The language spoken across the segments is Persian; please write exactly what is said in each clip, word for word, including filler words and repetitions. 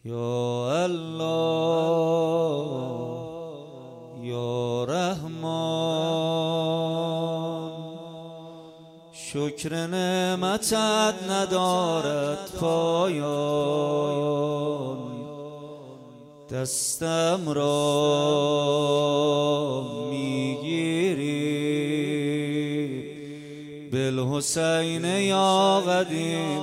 یا الله یا رحمان، شکر نعمتت ندارد پایان، دستم را میگیری بالحسین یا قدیم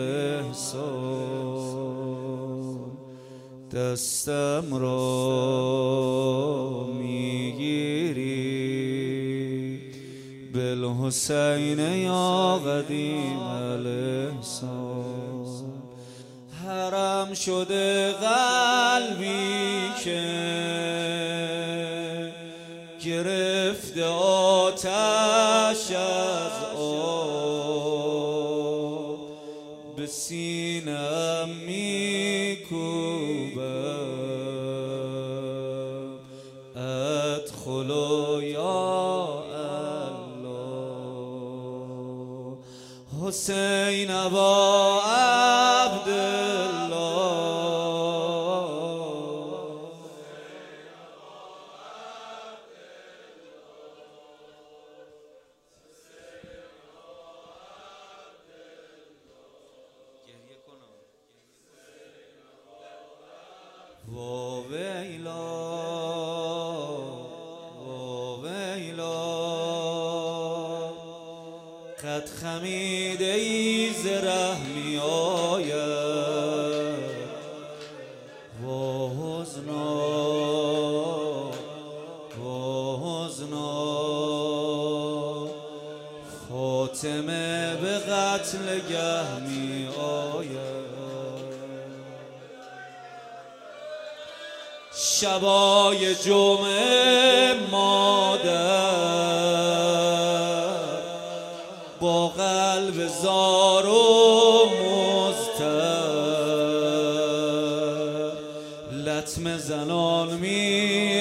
الاحسان، دستم را میگیری بالحسین یا قدیم الاحسان. حرم شده قلبی که گرفته آتش از آب، به سینه‌ام میکوبم ادخلوا یا الله، حسین ابا عبدالله، وا ویلا وا ویلا، قد خمیده ای ز رحمی آید، وا حزنا وا حزنا، فاطمه به قتل گه می آید. شبای جمعه مادر با قلب زار و مضطر، لطمه زنان می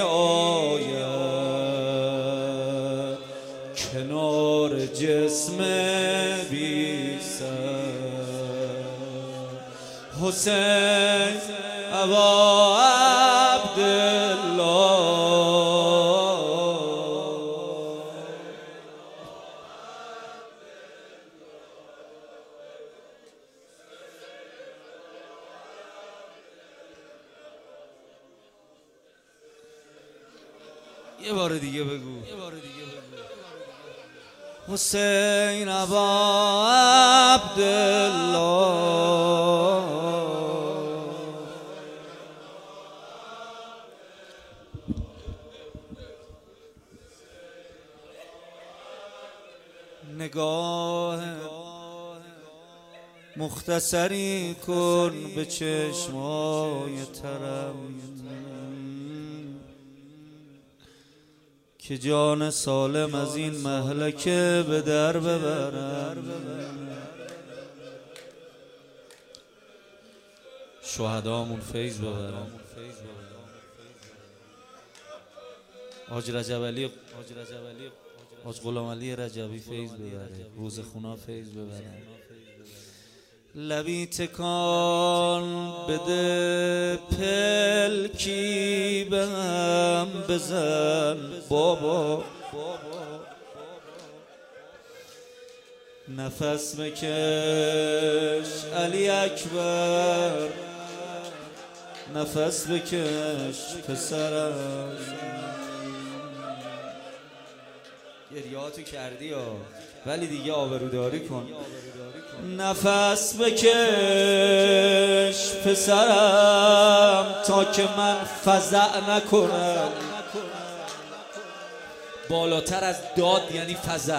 آید کنار جسم بی سر، حسین ابا یه بار دیگه بگو، یه بار دیگه بگو. حسین ابا عبدالله، نگاه مختصری کن به چشمای ترم که جان سالم از این مهلکه به در ببرم. شهدامون فیض ببرم. حاج رجب علی حاج غلام علی رجبی فیض ببره، روز خونا فیض ببره. لبی تکان بده پلکی بهم بزن بابا، نفس بکش علی اکبر، نفس بکش پسرم. گریاتو کردی ها، ولی دیگه آبروداری کن. نفس بکش پسرم تا که من فزع نکنم. بالاتر از داد یعنی فزع،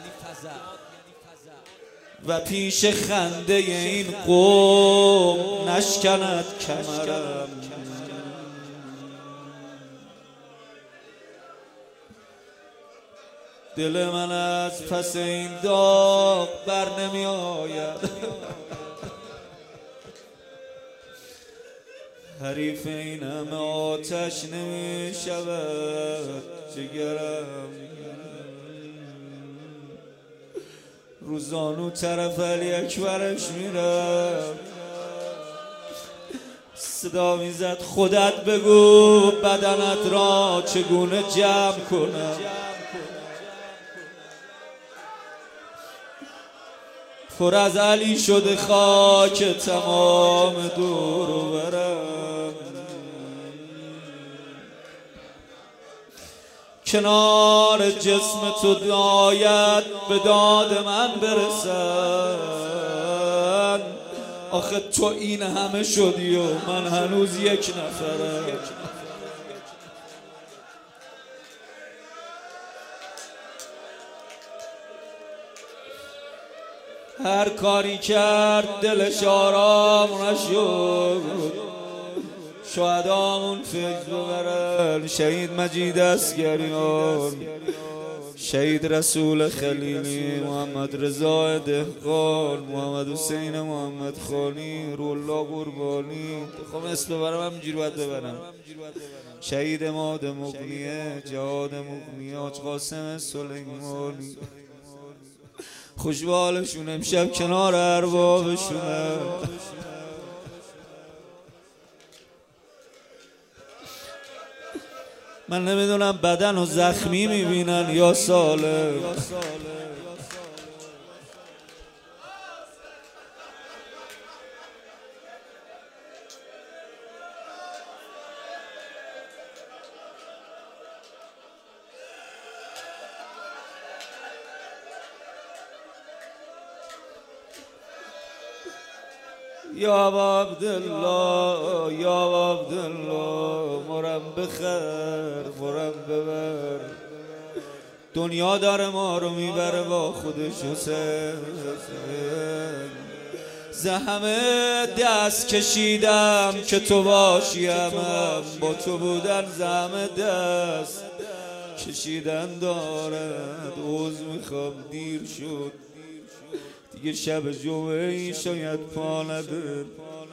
و پیش خنده این قوم نشکند کمرم. دل من از پس این داغ بر نمی آید، حریف این همه آتش نمی شود جگرم. روزانو طرف علی اکبرش میرم، صدا میزد خودت بگو بدنت را چگونه جمع کنم. پر از علی شده خاک تمام دور و برم، کنار جسم تو باید به داد من برسن. آخه تو این همه شدی و من هنوز یک نفرم. هر کاری کرد دلش آرام نشد، شهدامون فیض ببرن. شهید مجید اسگریان، شهید رسول خلیلی، محمد رضا دهقان، محمد حسین محمد خانی، رولا قربانی. خب اسم ببرم همینجوری باید ببرم. شهید اماد مغنیه، جهاد مغنیه، حاج قاسم سلیمانی. خوشبالشون امشب کنار اربابشونه. من نمیدونم بدن و زخمی میبینن یا سالم. یا عبدالله یا عبدالله، مرم بخیر مرم ببر. دنیا داره ما رو میبره با خودش حسین. زهمه دست کشیدم که تو باشیم، با تو بودن زهمه دست کشیدن دارد. عوض میخوام دیر شد دیگه، شب جمعه شاید پا نده.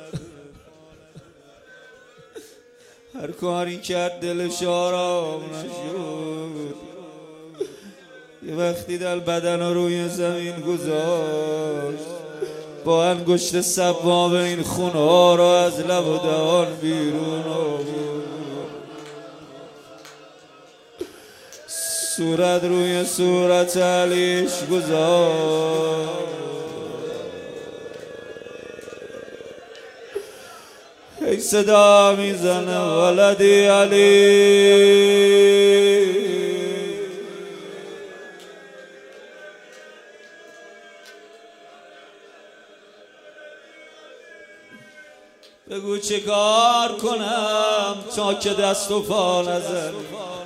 هر کاری کرد دلش آرام نشد. یه وقتی دل بدن رو روی زمین گذاشت، با انگشت سباب این خون ها رو از لب و دهان بیرون آورد. صورت روی صورت علیش گذاشت. ای صدا میزنه ولدی علی، بگو چه کار کنم تا که دست و پا نزن.